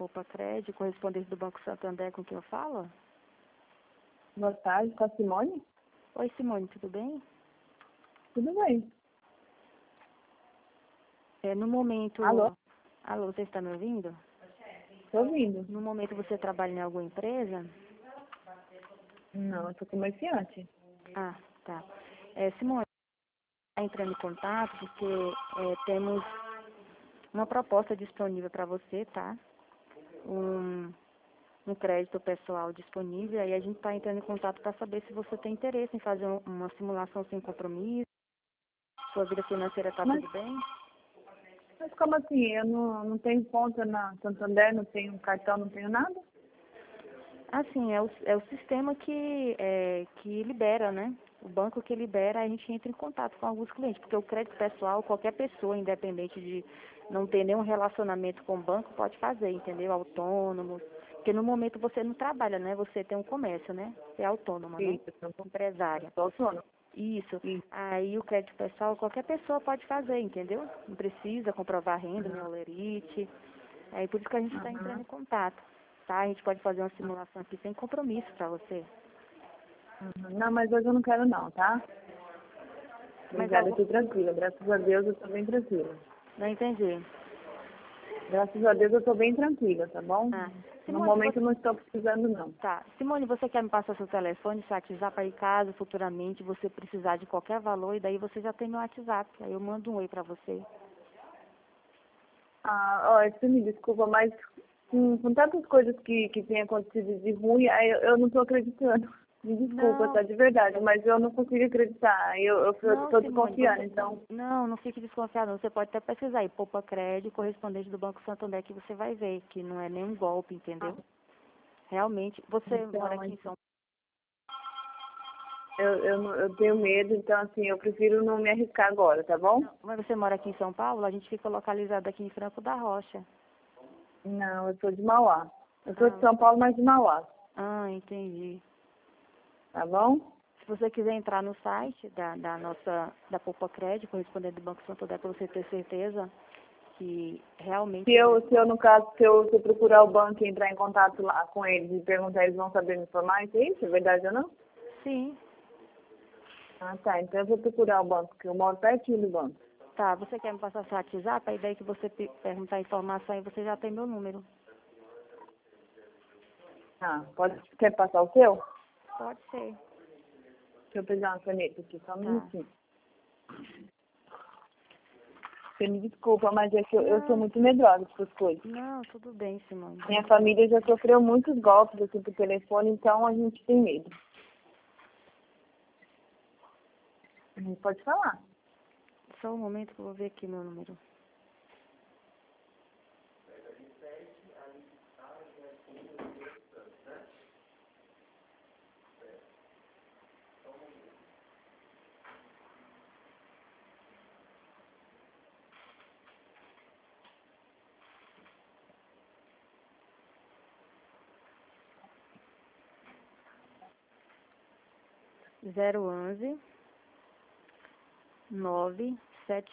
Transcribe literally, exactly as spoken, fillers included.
Poupa Crédito, correspondente do Banco Santander, com quem eu falo? Boa tarde, com a Simone? Oi, Simone, tudo bem? Tudo bem. É, no momento... Alô? Alô, você está me ouvindo? Tô ouvindo. No momento você trabalha em alguma empresa? Não, eu sou comerciante. Ah, tá. É, Simone, está entrando em contato porque é, temos uma proposta disponível para você, tá? Um, um crédito pessoal disponível, aí a gente está entrando em contato para saber se você tem interesse em fazer um- uma simulação sem compromisso, sua vida financeira está Mas, tudo bem? mas como assim? Eu não, não tenho conta na Santander, não tenho cartão, não tenho nada? Assim, é o, é o sistema que, é, que libera, né? O banco que libera, a gente entra em contato com alguns clientes, porque o crédito pessoal, qualquer pessoa, independente de não ter nenhum relacionamento com o banco, pode fazer, entendeu? Autônomo. Porque no momento você não trabalha, né? Você tem um comércio, né? Você é autônoma, né? Isso, eu sou, eu Empresária. sou autônoma. Isso. Isso. Aí o crédito pessoal, qualquer pessoa pode fazer, entendeu? Não precisa comprovar renda, nem Aham, olerite. Aí por isso que a gente está entrando aham, em contato, tá? A gente pode fazer uma simulação aqui sem compromisso para você. aham. Não, mas hoje eu não quero não, tá? Mas Obrigada, algum... eu tô tranquila. Graças a Deus eu tô bem tranquila. Não entendi. Graças a Deus eu tô bem tranquila, tá bom? Ah, No Simone, momento você... eu não estou precisando não. Tá. Simone, você quer me passar seu telefone, seu WhatsApp aí caso futuramente você precisar de qualquer valor e daí você já tem meu WhatsApp. Aí eu mando um oi para você. Ah, ó, você me desculpa, mas com, com tantas coisas que, que tem acontecido de ruim, aí eu, eu não tô acreditando. Me desculpa, Não, tá de verdade, mas eu não consigo acreditar. Eu, eu, eu não, tô Simone, desconfiando, você... então. Não, não fique desconfiado. Você pode até pesquisar aí, Poupa Crédito, correspondente do Banco Santander, que você vai ver que não é nenhum golpe, Ah, entendeu? Realmente. Você mora então, aqui em São eu, eu, não- eu tenho medo, então assim, eu prefiro não me arriscar agora, tá bom? Paulo? Mas você mora aqui em São Paulo? A gente fica localizado aqui em Franco da Rocha. Não, eu sou de Mauá. Eu sou de Ah, São Paulo, mas de Mauá, ah, entendi. tá bom? Se você quiser entrar no site da, da nossa, da Poupa Crédito, correspondente do Banco Santander, para você ter certeza que Se realmente não é eu, se eu golpe. no caso, se eu, se eu procurar o banco e entrar em contato lá com eles e perguntar, eles vão saber me informar, isso é isso? É verdade ou não? Sim. Ah, tá. Então eu vou procurar o banco, porque eu moro pertinho do banco. Tá, você quer me passar seu WhatsApp? Aí daí que você pe- perguntar a informação aí, você já tem meu número. Ah, pode, quer passar o seu? Pode ser. Deixa eu pegar uma caneta aqui, só um Tá. minutinho. Você me desculpa, mas é que eu, eu sou Não, muito medrosa com essas coisas. não, tudo bem, Simone. Minha família já sofreu muitos golpes assim por telefone, então a gente tem medo. A gente pode falar. Só um momento que eu vou ver aqui meu número. zero onze nove sete